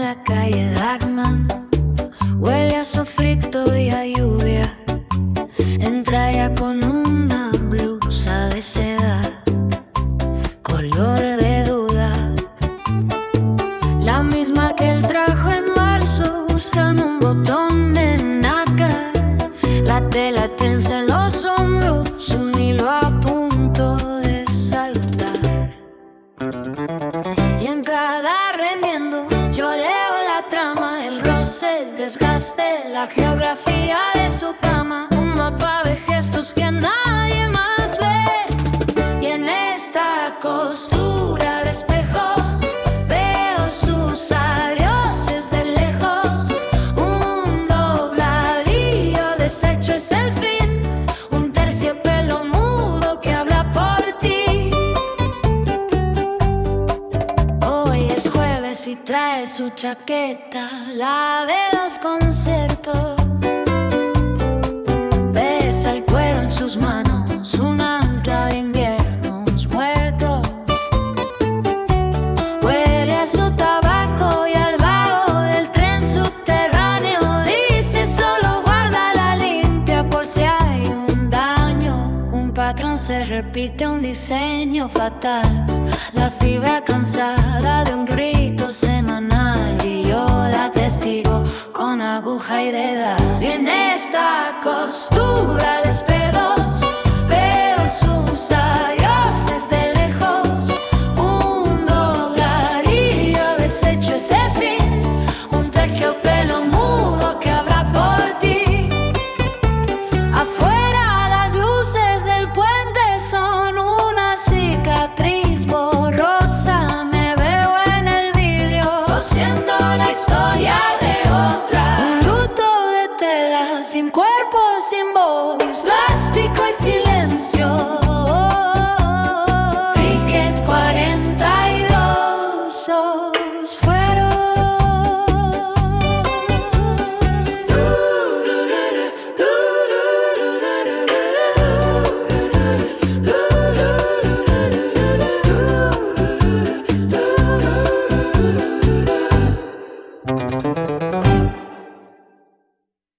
la calle Dagman, huele a sofrito y a lluvia. Entra ya con una blusa de seda, color de duda, la misma que él trajo en marzo, buscando un botón de nácar. La tela tensa en los hombros, un hilo a punto de saltar. Y en cada remiendo yo leo la trama, el roce, el desgaste, la geografía de su cama. Un mapa de gestos que nadie más ve. Y en esta costura de espejos veo sus adioses de lejos. Un dobladillo deshecho es el fin, un terciopelo mudo que habla por ti. Hoy es jueves y trae su chaqueta, la de los conciertos. Besa el cuero en sus manos, un ancla de inviernos muertos. Huele a su tabaco y al vago del tren subterráneo. Dice solo guárdala limpia por si hay un daño. Un patrón se repite, un diseño fatal, la fibra cansada de un rito semanal. Y yo la testigo con aguja y dedal. Y en esta costura de espedos veo sus adioses de lejos. Un dobladillo deshecho es el fin, un terciopelo mudo que habla por ti. Afuera las luces del puente son una cicatriz borrosa. Me veo en el vidrio cosiendo la historia de otra. Un luto de tela, sin cuerpo, sin voz, plástico y silencio.